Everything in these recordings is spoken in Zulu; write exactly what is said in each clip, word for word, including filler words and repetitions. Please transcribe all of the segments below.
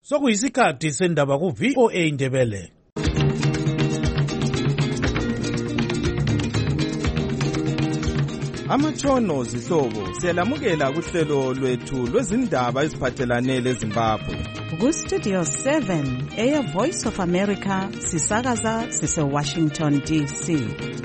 Sokuyisikhathi sendaba ku V O A Indebele. Amatshono zihlobo siyalamukela kuhlelo lwethu lwezindaba eziphathelane leZimbabwe. Ku Studio seven, Air Voice of America, sisakaza sise Washington D C.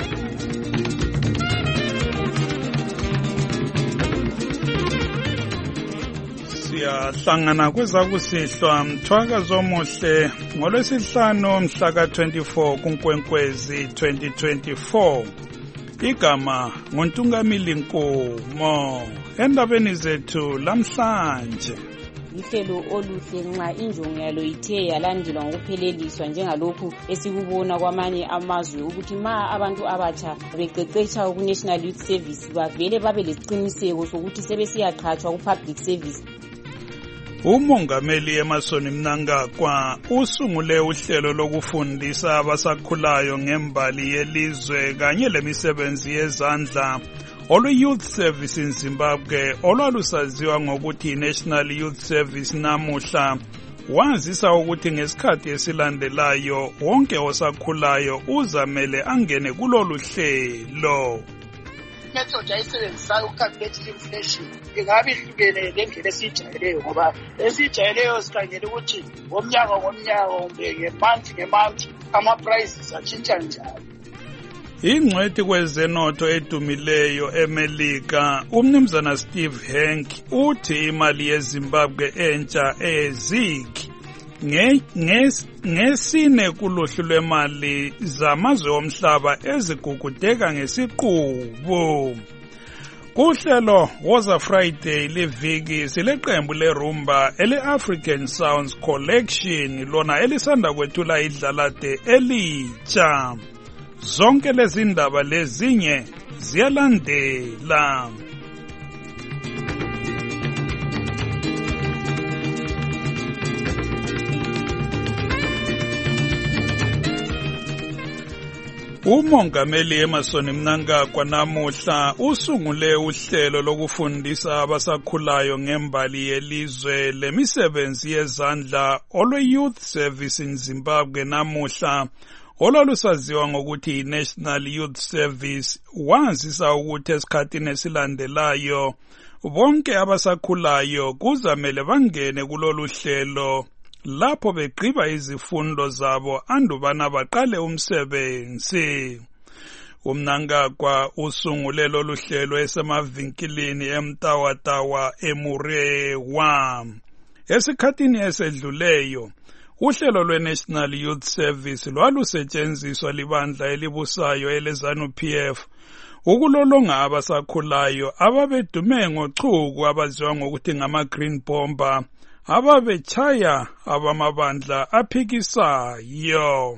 Siyahlangana kwezakusihlwa mthwakazo omuhle ngolwesihlanu mhla ka twenty-four kuNkwenkwezi twenty twenty-four. Igama nguNtungamili Nkomo. Endabeni zethu lamhlanje, ihlelo oluhle nxa injongo yalo ithe yalandelwa ngokupheleliswa njengalokhu esikubona kwamanye amazwe ukuthi ma abantu abatsha beqeqetsha ku National Youth Service bavele babe lesiqiniseko sokuthi sebesiyaqhatshwa ku public service. Umongameli Emmerson Mnangagwa usungule uhlelo lokufundisa abasakhulayo ngembali yelizwe kanye lemisebenzi yezandla olu-Youth Service in Zimbabwe olwalusaziwa ngokuthi National Youth Service namuhla, wazisa ukuthi ngesikhathi esilandelayo wonke osakhulayo uzamele angene kulolu hlelo. Method ayisebenzisayo ucalculate inflation ingabe ihlukene ngendlela esijayeleyo, ngoba esijayeleyo sikhangela ukuthi ngomnyaka ngomnyaka kumbe ngemonth ngemonth ama-prices atshintsha njani. Ingcwethi kwezenotho edumileyo eMelika umnumzana Steve Hank uthi imali yeZimbabwe entsha ezik ngesine kuluhlu lwemali zamazwe omhlaba ezigugudeka ngesiqubu. Kuhlelo Woza Friday leviki sileqembu lerumba ele-African Sounds Collection lona elisanda kwethula idlalade elitsha. Zonke lezi ndaba lezinye ziyalandela. Umongameli Emmerson Mnangagwa namuhla usungule uhlelo lokufundisa abasakhulayo ngembali yelizwe lemisebenzi yezandla olwe-Youth Service in Zimbabwe namuhla olwalusaziwa ngokuthi National Youth Service. Wazisa ukuthi esikhathini esilandelayo bonke abasakhulayo kuzamele bangene kulolu hlelo lapho begqiba izifundo zabo andubana baqale umsebenzi. UMnangagwa usungule lolu hlelo esemavinkilini eMtawatawa eMurewa. Esikhathini esedluleyo uhlelo lwe-National Youth Service lwalusetshenziswa libandla elibusayo ele-ZANU P F ukulolonga abasakhulayo ababedume ngochuku abaziwa ngokuthi ngama-Green Bomber ababechaya abamabandla aphikisayo.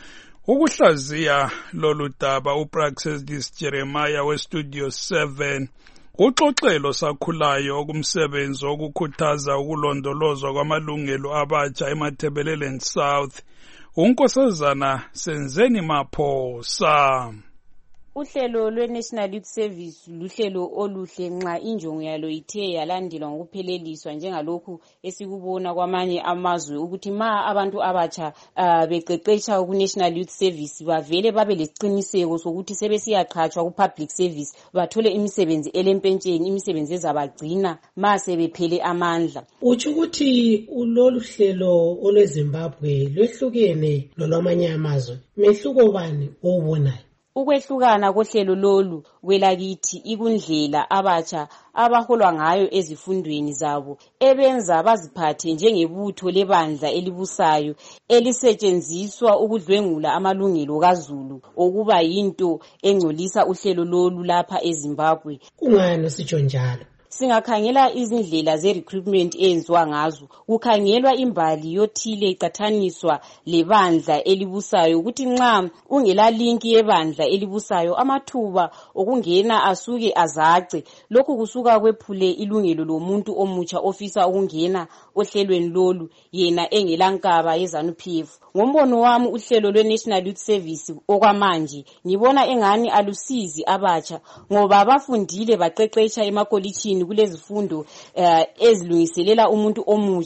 Ukuhlaziya lolu daba uPraxedis Jeremiah weStudio seven uxoxelo sakhulayo okumsebenzi okukhuthaza ukulondolozwa kwamalungelo abatsha eMatabeleland South, uNkosazana Senzeni Maphosa. Uhlelo lwe-National Youth Service luhlelo oluhle nxa injongo yalo ithe yalandelwa ngokupheleliswa njengalokhu esikubona kwamanye amazwe ukuthi ma abantu abatsha uh, beqeqetsha ku-National Youth Service bavele babe lesiqiniseko sokuthi sebesiyaqhatshwa ku-public service bathole imisebenzi elempentsheni, imisebenzi ezabagcina ma sebephele amandla. Utsho ukuthi lolu hlelo olweZimbabwe lwehlukene lolwamanye amazwe, mehluko bani owubonayo? Ukwehlukana kohlelo lolu kwelakithi ikundlela abatsha abaholwa ngayo ezifundweni zabo ebenza baziphathe njengebutho lebandla elibusayo elisetshenziswa ukudlwengula amalungelo kaZulu okuba yinto engcolisa uhlelo lolu lapha eZimbabwe. Kungani sitsho njalo? Singakhangela izindlela ze-recruitment enziwa ngazo, kukhangelwa imbali yothile iqathaniswa lebandla elibusayo ukuthi nxa ungela linki yebandla elibusayo amathuba okungena asuke azace. Lokhu kusuka kwephule ilungelo lomuntu omutsha ofisa ukungena ohlelweni lolu yena engelankaba yeZANU P F. Ngombono wami uhlelo lwe-National Youth Service okwamanje ngibona engani alusizi abatsha ngoba abafundile baqeqetsha emakolitshini kulezifundo uh, ezilungiselela umuntu omutsha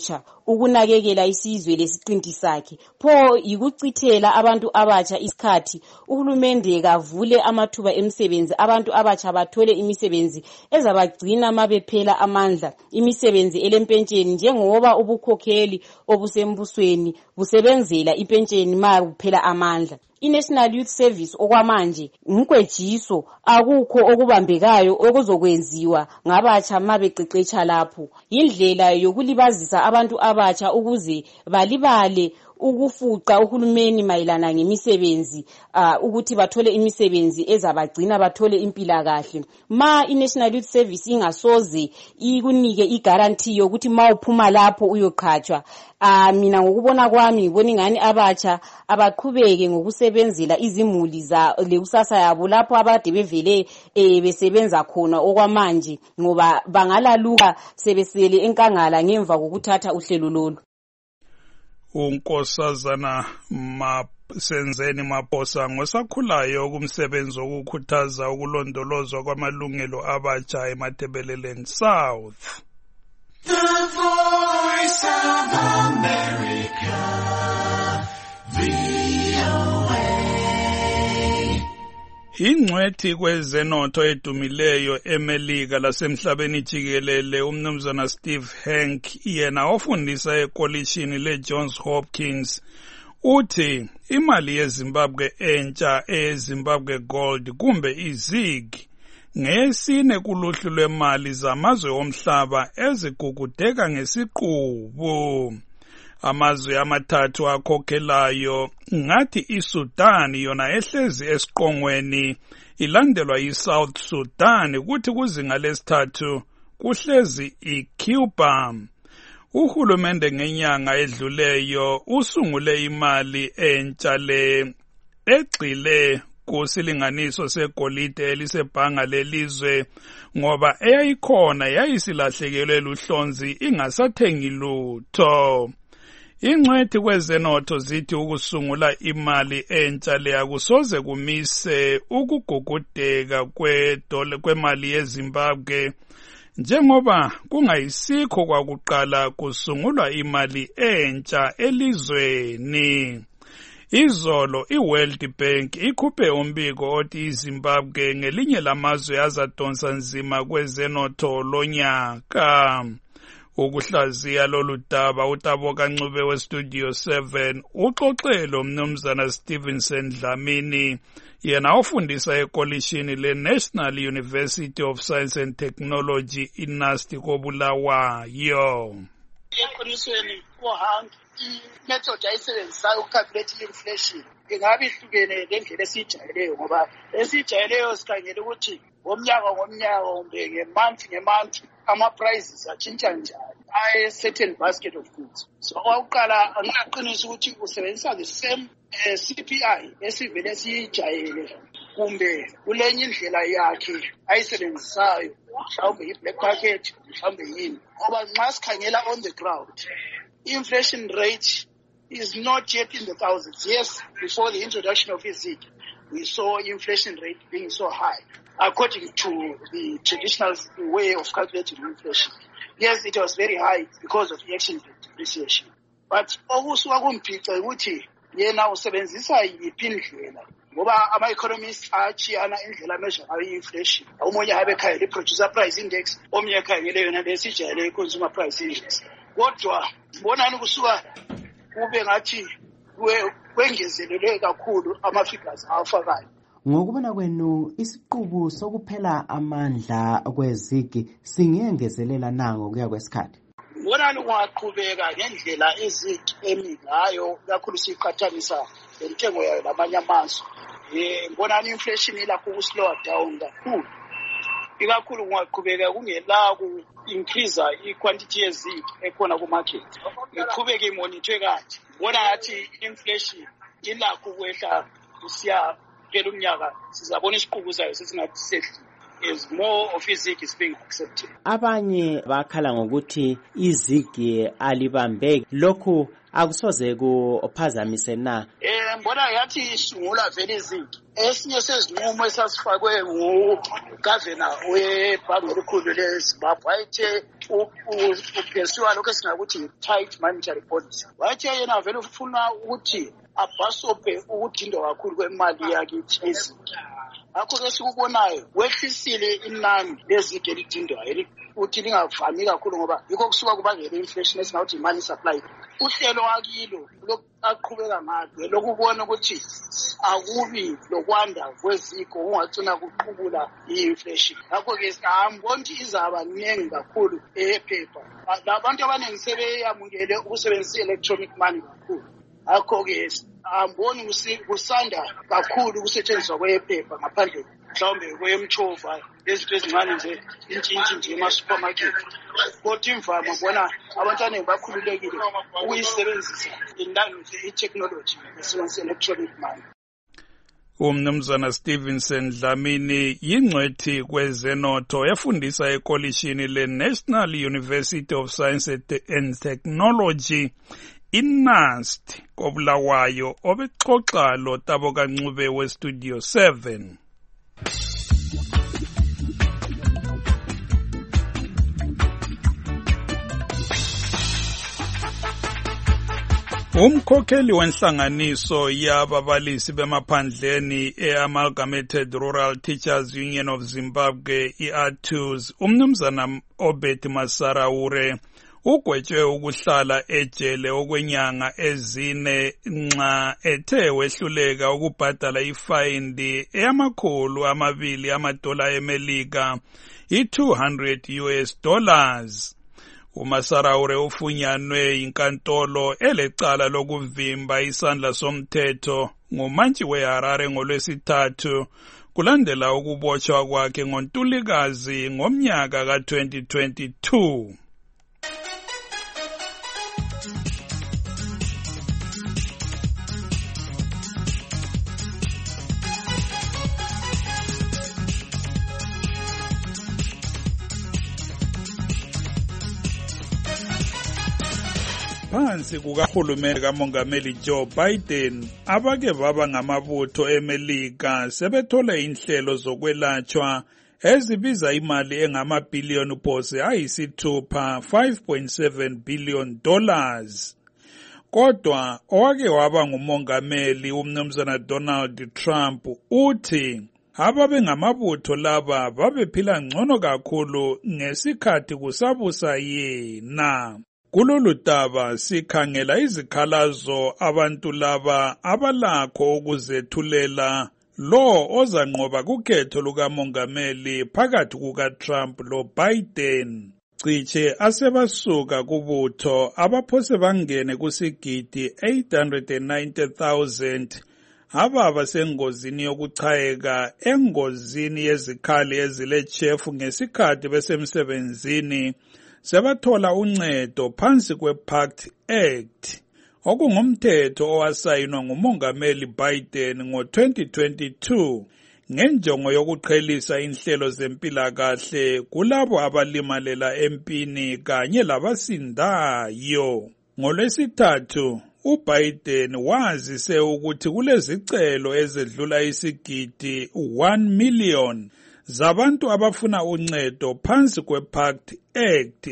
ukunakekela isizwe lesiqinti sakhe. Pho yikuchithela abantu abatsha isikhathi. Uhulumende kavule amathuba emisebenzi, abantu abatsha bathole imisebenzi ezabagcina mabephela amandla, imisebenzi elempentsheni njengoba ubukhokheli obusembusweni busebenzela impentsheni ma kuphela amandla. I-National Youth Service okwamanje umkwejiso, akukho okubambekayo okuzokwenziwa ngabatsha mabeqeqetsha lapho. Indlela yokulibazisa abantu abatsha ukuze balibale ukufuqa uhulumeni mayelana ngemisebenzi, uh, ukuthi bathole imisebenzi ezabagcina bathole impilakahle. Ma i-National Youth Service ingasoze ikunike i-guarantee yokuthi ma uphuma lapho uyoqhatshwa, uh, mina ngokubona kwami ngibona ingani abatsha abaqhubeke ngokusebenzela izimuli za lekusasa yabo lapho abade bevele eh, besebenza khona okwamanje, ngoba bangalaluka sebesele enkangala ngemva kokuthatha uhlelo lolu. uNkosazana Senzeni Maphosa ngosakhulayo kumsebenzi wokukhuthaza ukulondolozwa kwamalungelo abatsha eMatabeleland South. The Voice of America, V O A. Ingcwethi kwezenotho edumileyo eMelika lasemhlabeni jikelele umnumzana Steve Hanke, yena ofundisa ekolishini leJohns Hopkins, uthi imali yeZimbabwe entsha eZimbabwe Gold kumbe iZig ngesine kuluhlu lwemali zamazwe omhlaba ezigugudeka ngesiqubu. Amazwe amathathu akhokhelayo ngathi iSudan yona ehlezi esiqongweni, ilandelwa yiSouth Sudan, kuthi kuzinga lesithathu kuhlezi iCuba. Uhulumende ngenyanga edluleyo usungule imali entsha le egxile kusilinganiso segolide elisebhanga lelizwe ngoba eyayikhona yayisilahlekelwe luhlonzi ingasathengi lutho. Ingcwethi kwezenotho zithi ukusungula imali entsha le akusoze kumise ukugugudeka kwedollar kwemali yeZimbabwe, njengoba kungayisikho kwakuqala kusungulwa imali entsha elizweni. Izolo iWorld Bank ikhuphe umbiko othi iZimbabwe ngelinye lamazwe azadonsa nzima kwezenotho lonyaka. Ukuhlaziya lolu daba uTaboka Ncube weStudio seven uxoxelo umnumzana Stevenson Dlamini, yena ofundisa ekolishini leNational University of Science and Technology iNUST koBulawayo. Eqinisweni kuHanke i-method ayisebenzisayo ucalculate inflation ingabe ihlukene lendlela esijayeleyo, ngoba esijayeleyo sikhangela ukuthi ngomnyaka ngomnyaka kumbe ngemonth ngemonth ama-prices atshintsha njani aye certain basket of goods. So okokuqala angaqinisa ukuthi usebenzisa the same uh, C P I esivele siyijayele kumbe kulenye indlela yakhe ayisebenzisayo, mhlawumbe i-black market mhlawumbe yini, ngoba nxa sikhangela on the ground inflation rate is not yet in the thousands. Yes, before the introduction of I Z I G, we saw inflation rate being so high, according to the traditional way of calculating inflation. Yes, it was very high because of the exchange rate depreciation. But okusuka kumphica ukuthi yena usebenzisa yiphi indlela, ngoba ama-economists achiyana indlela ameasure ngayo i-inflation. Omunye habe ekhangela i-producer price index, omunye ekhangele yona lesijayele i-consumer price index. Kodwa bonani kusuka kube ngathi kwengezelelwe kakhulu ama-figures afakayo. Ngokubona kwenu isiqubu sokuphela amandla kwezigi singengezelela nango kuya kwesikhathi? Bonani ungaqhubeka ngendlela izigi emi ngayo kakhulu siqhathanisa lentengo yayo lamanye amazwe. Eh bonani inflation ilakho ukuslow down kakhulu. Ikakhulu ungaqhubeka kungela ku increase i-quantity yezigi ekhona ku market. Iqhubeke imonitor kanje. Bona ngathi inflation ilakho ukwehla kusiya phela umnyaka sizabona isiqubu sayo sesingathi sehli. is more of izig is being accepted. Abanye bakhala ngokuthi izigi alibambeki lokhu akusoze kuphazamise na. Eh mbona yathi isungula vele izigi. Esinye sezinqumo esasifakwe ngugovernor webhange elikhulu leZimbabwe wayethe uphesiwa lokho esingakuthi tight monetary policy. Wayethe yena vele ufuna ukuthi abhasope ukudindwa kakhulu kwemali yakithi ezigi. Akho ke sikubonayo wehlisile inani lezigi elidindwayo uthi lingavami kakhulu ngoba yikho kusuka kubangela inflation esingawuthi money supply. Uhlelo wakilo lokuqhubeka ngalo lokubona ukuthi akubi lokwanda kweziko ungacina kuqhubula i-inflation. Akho ke sihambona ukuthi izaba ningi kakhulu ephepha. Labantu abaningi sebeyamukele ukusebenzisa electronic money kakhulu. Akho ke amboni kusanda kakhulu kusetshenziswa kwephepha ngaphandle mhlawumbe kwemchova lezinto ezincane nje intshintshi nje ema-supermarket. Kodwa imvama bona abantwana bakhululekile ukuyisebenzisa i-technology besebenzisa electronic money. Umnumzana Stevenson Dlamini yingcwethi kwezenotho yafundisa ekolishini le-National University of Science and Technology iNUST kobulawayo obexoxa lo Tabo Kancube we-Studio seven. Umkhokheli wenhlanganiso yababalisi bemaphandleni e-Amalgamated Rural Teachers Union of Zimbabwe i-A T U Z umnumzana Obed Masaraure ugwetshwe ukuhlala ejele okwenyanga ezine nxa ethe wehluleka ukubhadala ifayindi eyamakhulu amabili amadola eMelika i-two hundred U S dollars. uMasaraure ufunyanwe inkantolo elecala lokuvimba isandla somthetho ngumantshi weHarare ngolwesithathu kulandela ukubotshwa kwakhe ngoNtulikazi ngomnyaka ka twenty twenty-two. Phansi kukahulumeni kamongameli Joe Biden abake baba ngamabutho eMelika sebethola inhlelo zokwelatshwa ezibiza imali engamabhiliyoni phose ayisithupha five point seven billion dollars. Kodwa owake waba ngumongameli umnumzana Donald Trump uthi ababe ngamabutho laba babephila ngcono kakhulu ngesikhathi kusabusa yena. Kulolu daba sikhangela izikhalazo abantu laba abalakho ukuzethulela lo ozanqoba kukhetho lukamongameli phakathi kukaTrump lo Biden. Ciche asebasuka kubutho abaphose bangene kusigidi eight hundred ninety thousand ababa sengozini yokuchayeka engozini yezikhali ezilechefu ngesikhathi besemsebenzini sebathola uncedo phansi kwe-PACT Act okungumthetho owasayinwa ngumongameli Biden ngo twenty twenty-two ngenjongo yokuqhelisa inhlelo zempilakahle kulabo abalimalela empini kanye labasindayo. Ngolwesithathu uBiden wazise ukuthi kulezicelo ezedlula isigidi one million zabantu abafuna uncedo phansi kwe-PACT Act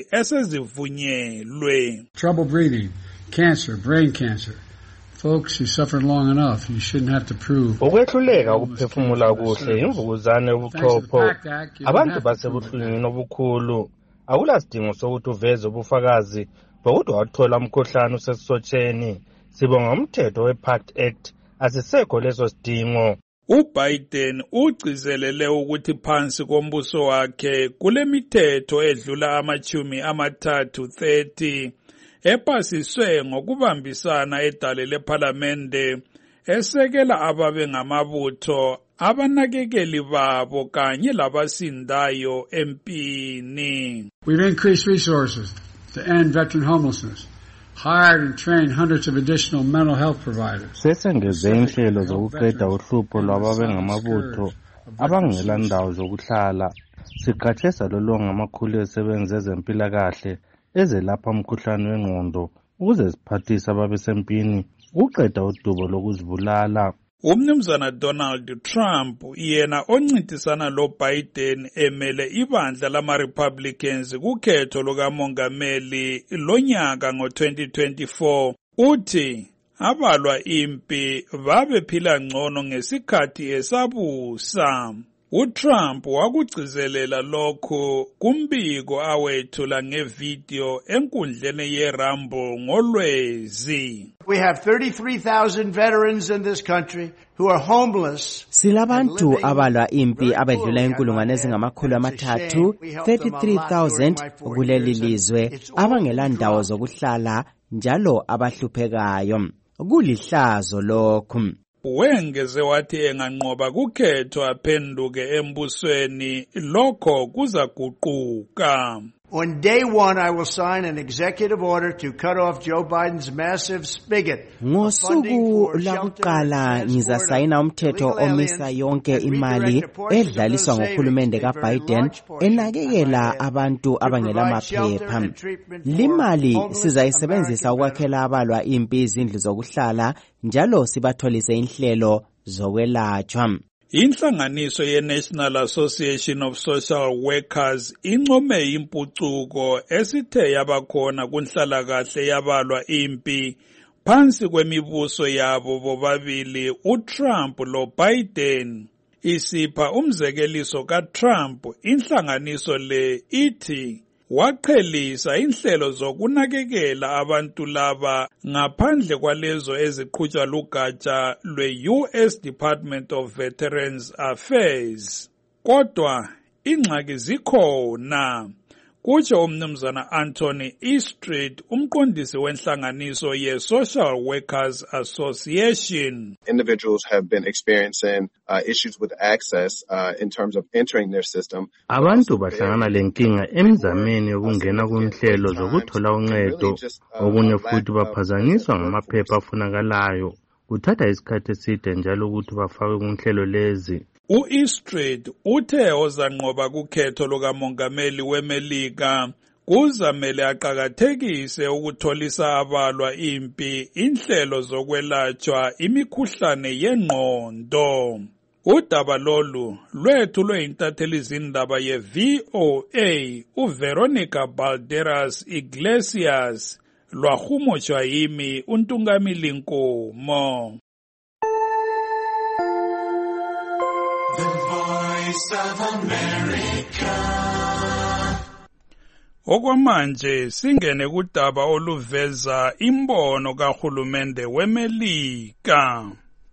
esezivunyelwe. Trouble breathing, cancer, brain cancer. Folks, you suffered long enough. You shouldn't have to prove. Ukwehluleka ukuphefumula kuhle imvukuzane ubuchopho. Abantu basebuhlungwini obukhulu. Akulasidingo sokuthi uveze ubufakazi bokuthi wathola umkhuhlane usesisotsheni. Sibonga umthetho we-PACT Act asisekho leso sidingo. uBiden ugcizelele ukuthi phansi kombuso wakhe kule mithetho edlula amachumi amathathu thirty epasiswe ngokubambisana edale lePhalamende esekela ababe ngamabutho abanakekeli babo kanye labasindayo empini. We've increased resources to end veteran homelessness. Hired and trained hundreds of additional mental health providers. Sesengeze inhlelo zokuqeda uhlupho lwababe ngamabutho abangela ndawo zokuhlala. Sigatshe salolonga amakhulu ezisebenzi ezempilakahle ezelapha umkhuhlane wengqondo ukuze ziphathise ababesempini uqeda udubo lokuzibulala. Umnumzana Donald Trump yena oncintisana lo Biden emele ibandla lama-Republicans kukhetho lukamongameli lonyaka ngo twenty twenty-four uthi abalwa impi babephila ngcono ngesikhathi esabusa. uTrump wakugcizelela lokho kumbiko awethula ngevideo enkundleni yeRambo ngolwezi. We have thirty-three thousand veterans in this country who are homeless. Silabantu abalwa impi abedlula inkulungwane ezingamakhulu amathathu thirty-three thousand kuleli lizwe abangela ndawo zokuhlala njalo abahluphekayo. Kulihlazo lokhu. Wengeze wathi enganqoba kukhetho aphenduke embusweni lokho kuzaguquka. On day one, I will sign an executive order to cut off Joe Biden's massive spigot. Ngosuku lakuqala ngizasayina umthetho omisa yonke imali edlaliswa ngohulumende kaBiden enakekela abantu abangela maphepha. Limali sizayisebenzisa ukwakhela abalwa impi izindlu zokuhlala njalo sibatholise inhlelo zokwelatshwa. Inhlanganiso ye-National Association of Social Workers income impucuko esithe yabakhona kunhlalakahle yabalwa impi phansi kwemibuso yabo bobabili uTrump lo Biden. Isipha umzekeliso kaTrump, inhlanganiso le ithi waqhelisa inhlelo zokunakekela abantu laba ngaphandle kwalezo eziqhutshwa lugatsha lwe-U S Department of Veterans Affairs. Kodwa ingxaki zikhona, kutsho umnumzana Anthony Eastreet, umqondisi wenhlanganiso ye-Social Workers Association. Individuals have been experiencing uh, issues with access uh, in terms of entering their system. Abantu bahlangana lenkinga emizameni yokungena kunhlelo zokuthola uncedo, okunye futhi baphazanyiswa ngamaphepha afunakalayo. Kuthatha isikhathi eside njalo ukuthi bafakwe kunhlelo lezi. U-Eastreet uthe ozanqoba kukhetho lukamongameli weMelika kuzamele aqakathekise ukutholisa abalwa impi inhlelo zokwelatshwa imikhuhlane yengqondo. Udaba lolu lwethulwe yintatheli zindaba ye-V O A uVeronica Balderas Iglesias lwahumotshwa yimi uNtungamili Nkomo. The Voice of America. Okwamanje singene kudaba oluveza imbono kahulumende weMelika.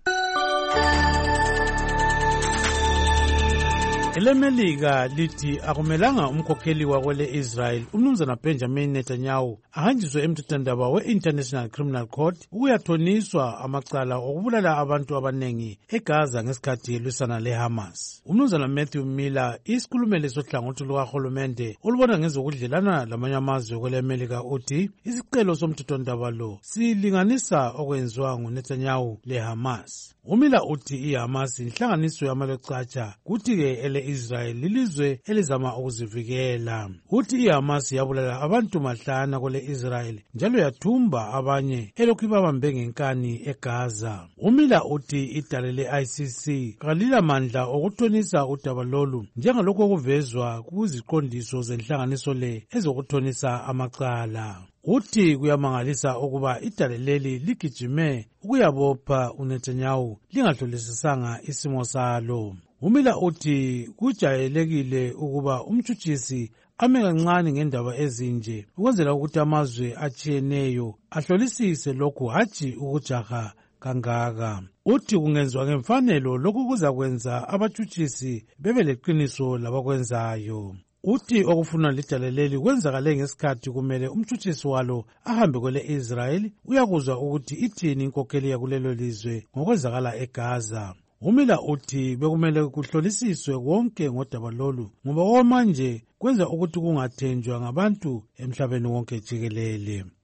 EleMelika lithi akumelanga umkhokheli wakwele Israel umnumzana Benjamin Netanyahu ahanjiswe emthethwandaba we-International Criminal Court ukuyathoniswa amacala okubulala abantu abanengi eGaza ngesikhathi lwisana leHamas. Umnumzana Matthew Miller, isikhulumeli sohlangothi lukahulumende olubona ngezokudlelana lamanye amazwe kweleMelika, uthi isicelo somthethwandaba lo silinganisa okwenziwa nguNetanyahu leHamas. Umila uthi iHamas inhlanganiso yamalochacha kuthi-ke ele-Israel lilizwe elizama ukuzivikela. Uthi iHamas yabulala abantu mahlana kwele-Israel njalo yathumba abanye elokhu babambe ngenkani eGaza. Umila uthi idale le-I C C kalila mandla okuthonisa udaba lolu njengalokho okuvezwa kuziqondiso zenhlanganiso le ezokuthonisa amacala. Uthi kuyamangalisa ukuba idale leli ligijime ukuyabopha uNetanyahu lingahlolisisanga isimo salo. Umila uthi kujayelekile ukuba umtshutshisi ame kancane ngendaba ezinje ukwenzela ukuthi amazwe atshiyeneyo ahlolisise lokhu hatshi ukujaha kangaka. Uthi kungenziwa ngemfanelo lokhu kuzakwenza abatshutshisi bebe leqiniso labakwenzayo. Uthi okufuna lidale leli kwenzakale ngesikhathi kumele umtshutshisi walo ahambe kwele Israel uyakuzwa ukuthi ithini inkokheli yakulelo lizwe ngokwenzakala eGaza. Umila uthi bekumele kuhlolisiswe konke ngodaba lolu ngoba okwamanje kwenza ukuthi kungathenjwa ngabantu emhlabeni wonke jikelele.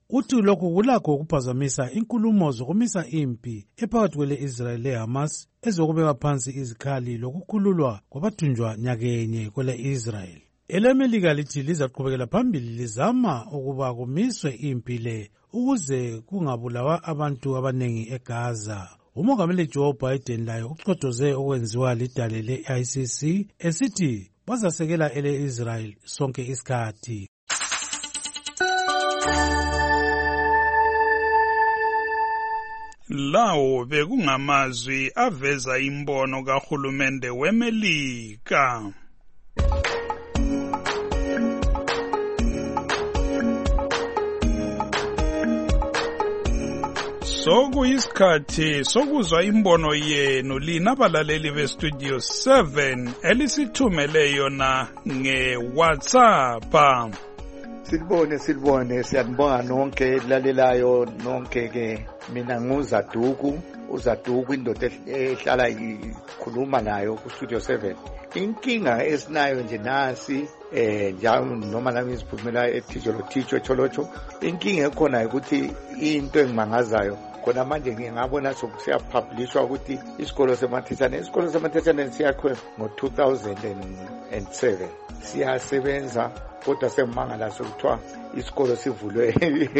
uthi lokhu kulakho ukuphazamisa inkulumo zokumisa impi ephakathi kwele-Israel le-Hamas ezokubeka phansi izikhali lokukhululwa kwabathunjwa nyakenye kwele-Israel. Ele-Melika lithi lizaqhubekela phambili lizama ukuba kumiswe impi le ukuze kungabulawa abantu abanengi eGaza. Umongameli Joe Biden laye uchodoze okwenziwa lidale le-I C C esithi bazasekela ele-Israel sonke isikhathi. Lawo bekungamazwi aveza imbono kahulumende weMelika. Sokuyisikhathi sokuzwa imbono yenu lina abalaleli bestudio seven elisithumele yona nge-WhatsApp. Silibone silibone siyanibonga nonke lalelayo nonke ke mina nguZaduku uZaduku indoda ehlala ikhuluma nayo ku Studio seven. Inkinga esinayo nje nasi eh njalo noma nami isiphumela etijolo ticho cholocho. Inkinga ekhona ukuthi into engimangazayo khona manje ngingabona sokusiya publishwa ukuthi isikolo semathethane isikolo semathethane siyakhwe ngo two thousand seven. Siyasebenza kodwa semangala sokuthiwa isikolo sivulwe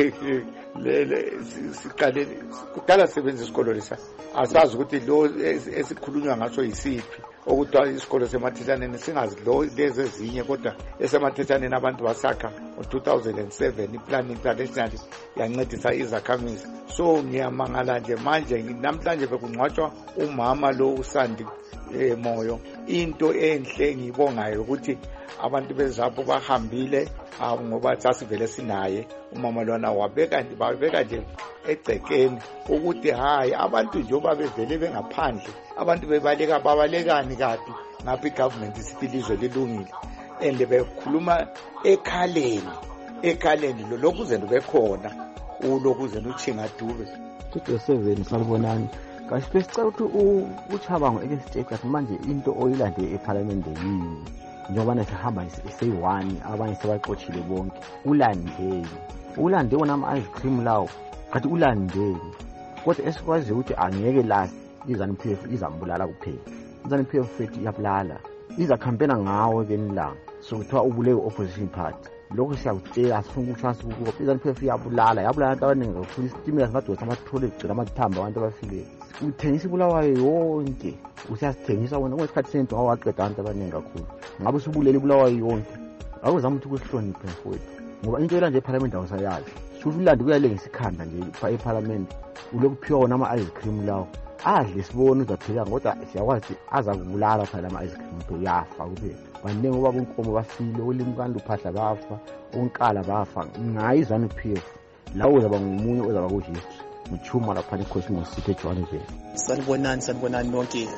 lele siqale kudala sebenza isikolo lesa asazi ukuthi lo esikhulunywa ngaso yisiphi okuthiwa isikolo semathethaneni singazi lo lezi ezinye kodwa esemathethaneni abantu basakha ngo two thousand seven iplan international yancedisa izakhamizi. So ngiyamangala nje manje namhlanje bekungcwatshwa umama lo uSandi eh Moyo. Into enhle ngibongayo ukuthi abantu bezapho bahambile ngoba sasivele sinaye umama lwana wabeka nje babeka nje egcekeni ukuthi hayi abantu njengoba bevele bengaphandle abantu bebaleka babalekani kabi ngapha igovernment isipilizwe lilungile ende bekhuluma ekhaleni ekhaleni lo lokuze bekhona ulokuze uChinga Dube Studio seven salibonani kahle sicela ukuthi uChabango ekestate manje into oyilande eParliament yini njengoba nasihamba seyi-one abanye sebaxoshile bonke ulandeli ulande wona ama-ice cream lawo kathi ulandeli kodwa esikwazi ukuthi angeke last izanu-P F izambulala kuphela izanu-P F fethi iyabulala izacampaigna ngawo kenilanga sokuthiwa ubuleke opposition party lokho siyakutshela sifuna ukuthwasa ukuthi izanu-P F iyabulala yabulala abantu abaningi kakhulu isitimela singadosa amathole kugcina amathamba abantu abafile uthengisa ibulawayo yonke usiyasithengisa wona kwesikhathi sento ngawaqeda abantu abaningi kakhulu ngabe usubulele ibulawayo yonke awuzama ukuthi ukuhloniphe mfowethu ngoba into yela nje eParliament awusayazi shuthi ulandi kuyalengisa ikhanda nje eParliament ulokuphiwa wona ama-ice cream lawo adle sibone uzaphila kodwa siyakwazi aza kubulala phela ama-ice cream phela uyafa kuphela baningi ngoba bonkomo bafile ulimkanda uphahla bafa onkala bafa ngayo izanu-P F lawo uzaba ngomunye ozaba ku-history Mchuma lapha eCosmos City eJohannesburg. Sanibonani sanibonani nonke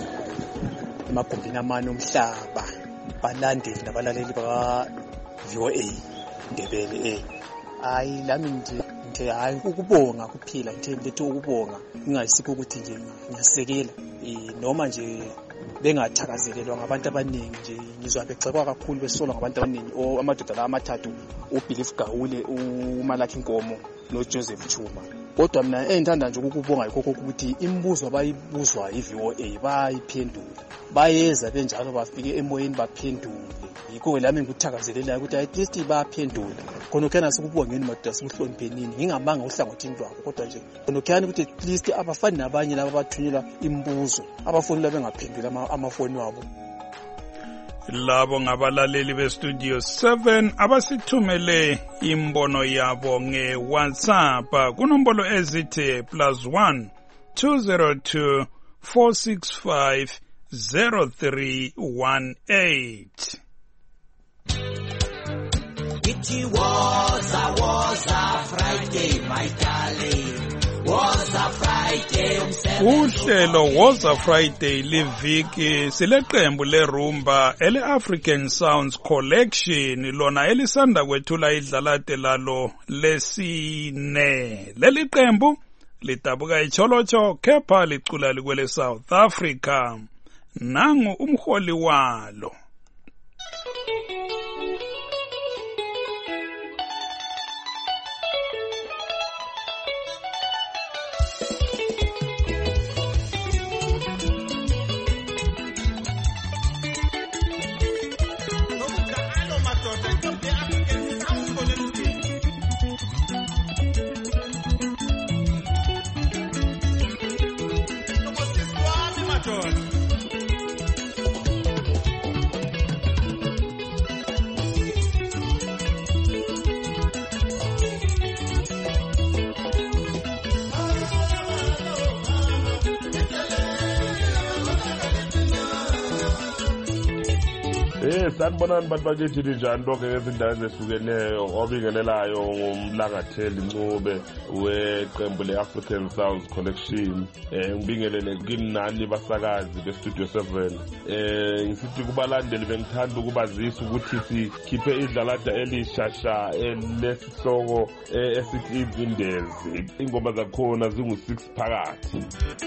emagumbini amane omhlaba balandeli nabalaleli baka V O A Ndebele eh hayi lami nje nje hayi ukubonga kuphila nje lethe ukubonga ingayisikho ukuthi nje ngiyasekela eh noma nje bengathakazelelwa ngabantu abaningi nje ngizwa becekwa kakhulu besolwa ngabantu abaningi o amadoda la amathathu uBelief Gawule uMalaki Nkomo noJoseph Chuma. Kodwa mina engithanda nje ukubonga yikho ukuthi imibuzo abayibuzwa iV O A bayiphendula bayeza benjalo bafike emoyeni baphendule yikho lami ngikuthakazelela ukuthi at least baphendula khona khona sikubongeni madoda sihloniphenini ngingamanga uhlangothini lwabo kodwa nje khona khona ukuthi at least abafani nabanye laba bathunyelwa imibuzo abafoni la bengaphendula amafoni wabo. Labo ngabalaleli bestudio seven abasithumele imbono yabo nge-WhatsApp kunombolo ezithi plus one two zero two four six five zero three one eight. It was a was a Friday, my darling. Was a Friday. Uhlelo was a Friday liviki sileqembu lerumba ele African Sounds Collection lona elisanda kwethula idlalate lalo lesine. Leli qembu litabuka icholocho kepha licula likwele South Africa. Nangu umholi walo. Eh sanibonani bantu bakithi njani lonke ezindaweni ezihlukeneyo obingelelayo ngumlangatheli Ncube weqembu le-African Sounds Collection. Eh ngibingelele kini nani basakazi be-Studio seven. Eh ngisithi kubalandeli bengithanda ukubazisa ukuthi sikhiphe idlalada elishasha elesihloko esithi Imvindezi. Ingoma zakhona zingu six phakathi.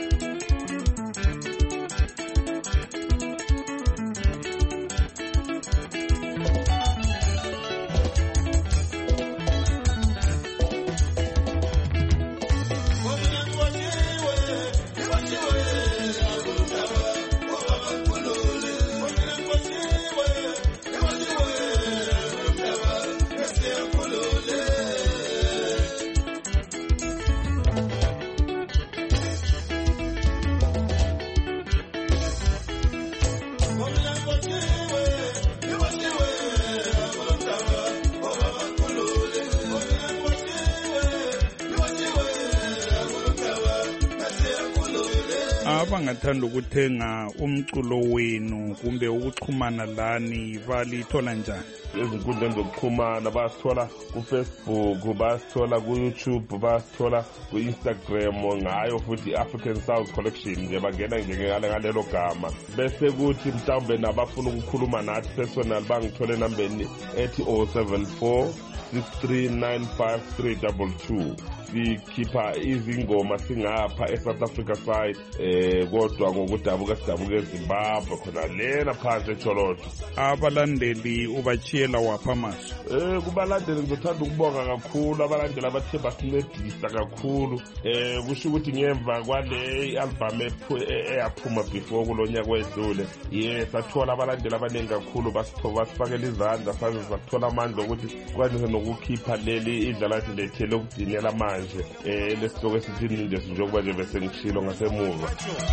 abangathanda ukuthenga umculo wenu kumbe ukuxhumana lani balithola njani? Ezinkundleni zokuxhumana basithola ku-Facebook, basithola ku-YouTube, basithola ku-Instagram, ngayo futhi African Sounds Collection nje bangena nje ngalelo gama. Bese kuthi mhlawumbe nabafuna ukukhuluma nathi personal bangithole enambeni ethi oh seven four six three nine five three two two. Sikhipha izingoma singapha eSouth Africa side eh kodwa ngokudabuka sidabuka eZimbabwe khona lena phansi eCholoto. Abalandeli ubachiyela wapha manje? Eh kubalandeli ngizothanda ukubonga kakhulu abalandeli abathe basincedisa kakhulu. Eh kusho ukuthi ngemva kwale album eyaphuma before kulonyaka wedlule yes athola abalandeli abaningi kakhulu basiphoba sifakela izandla saze sathola amandla ukuthi kwanise nokukhipha leli idlalathi lethele ukudinela manje eh lesitoko esithini nje njengoba nje bese ngishilo ngasemuva.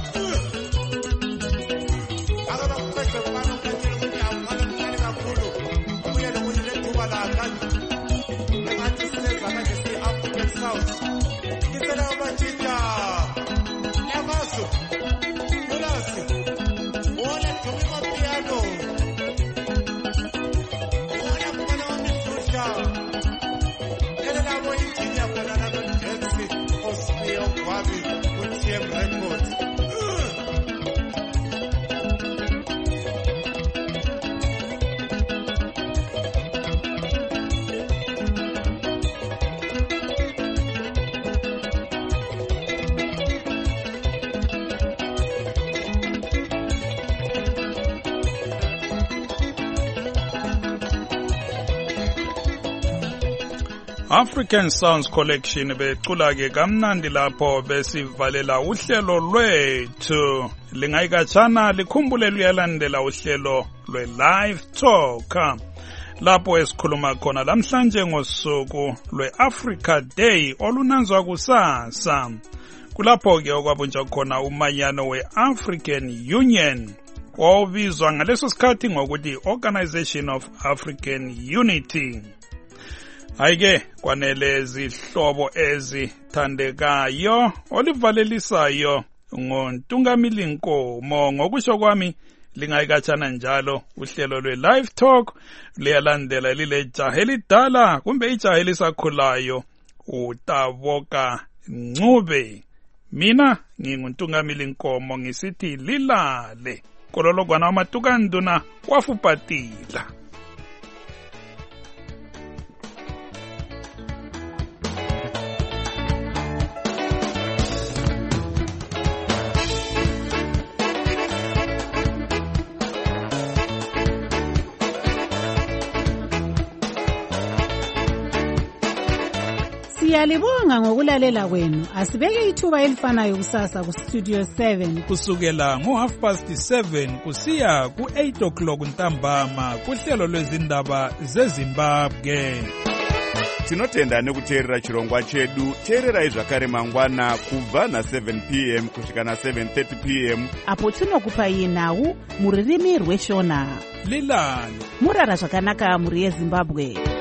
African Sounds Collection becula ke kamnandi lapho besivalela uhlelo lwethu lingayikatshana likhumbule luyalandela uhlelo lwe live talk lapho esikhuluma khona lamhlanje ngosuku lwe Africa Day olunanzwa kusasa kulapho ke okwabunjwa khona umanyano we African Union obizwa ngaleso sikhathi ngokuthi Organization of African Unity. Ayike kwanele zihlobo ezithandekayo olivalelisayo ngoNtungamili Nkomo ngokusho kwami lingayikatshana njalo uhlelo lwe live talk liyalandela lile jaha elidala kumbe ijaha elisakhulayo uTaboka Ncube. Mina nginguNtungamili Nkomo ngisithi lilale kolologwana wamatukanduna wafupatila. Siyalibonga ngokulalela kwenu. Asibeke ithuba elifanayo kusasa ku Studio seven kusukela ngo half past seven kusiya ku eight o'clock ntambama kuhlelo lwezindaba zeZimbabwe. Tinotenda nekuteerera chirongwa chedu. Teererai zvakare mangwana kubva na seven p m kusvika na seven thirty p m apo tinokupa nhau muririmi rweshona. Lilani murara zvakanaka muri yeZimbabwe.